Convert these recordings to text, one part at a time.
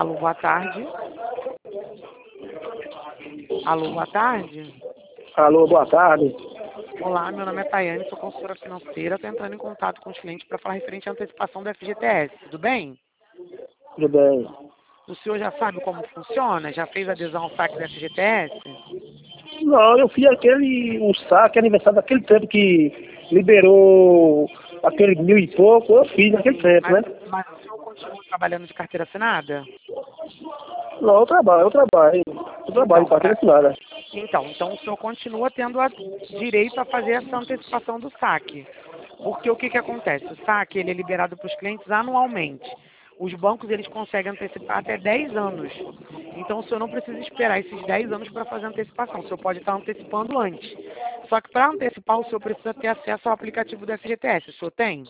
Alô, boa tarde. Alô, boa tarde. Alô, boa tarde. Olá, meu nome é Tayane, sou consultora financeira. Estou entrando em contato com os clientes para falar referente à antecipação do FGTS. Tudo bem? Tudo bem? O senhor já sabe como funciona? Já fez adesão ao saque do FGTS? Não, eu fiz um saque aniversário daquele tempo que liberou aquele 1000 e pouco, eu fiz naquele Sim, tempo, né? mas o senhor continua trabalhando de carteira assinada? Não, eu trabalho em carteira assinada. Então o senhor continua tendo direito a fazer essa antecipação do saque. Porque o que que acontece? O saque ele é liberado para os clientes anualmente. Os bancos eles conseguem antecipar até 10 anos. Então o senhor não precisa esperar esses 10 anos para fazer a antecipação. O senhor pode estar antecipando antes. Só que para antecipar o senhor precisa ter acesso ao aplicativo do FGTS. O senhor tem?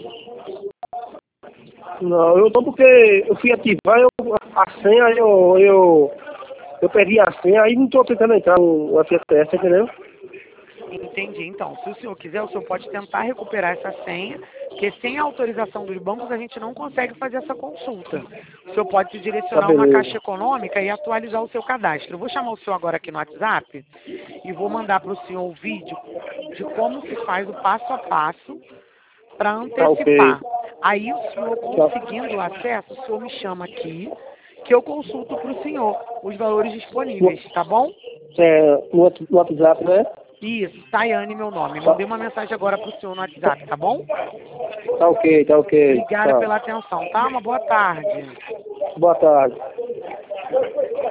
Não, eu tô porque eu fui ativar a senha, eu perdi a senha, aí não tô tentando entrar no FGTS, entendeu? Entendi. Então, se o senhor quiser, o senhor pode tentar recuperar essa senha, porque sem a autorização dos bancos a gente não consegue fazer essa consulta. O senhor pode se Tá, direcionar a uma beleza. caixa econômica e atualizar o seu cadastro. Eu vou chamar o senhor agora aqui no WhatsApp e vou mandar para o senhor o vídeo de como se faz o passo a passo para Tá ok. antecipar. Aí o senhor conseguindo o acesso, o senhor me chama aqui, que eu consulto para o senhor os valores disponíveis, tá bom? No WhatsApp, né? Isso, Tayane, meu nome. Tá, Mandei uma mensagem agora pro senhor no WhatsApp, tá bom? tá ok, tá ok. Obrigada Tá. pela atenção, tá? Uma boa tarde. Boa tarde.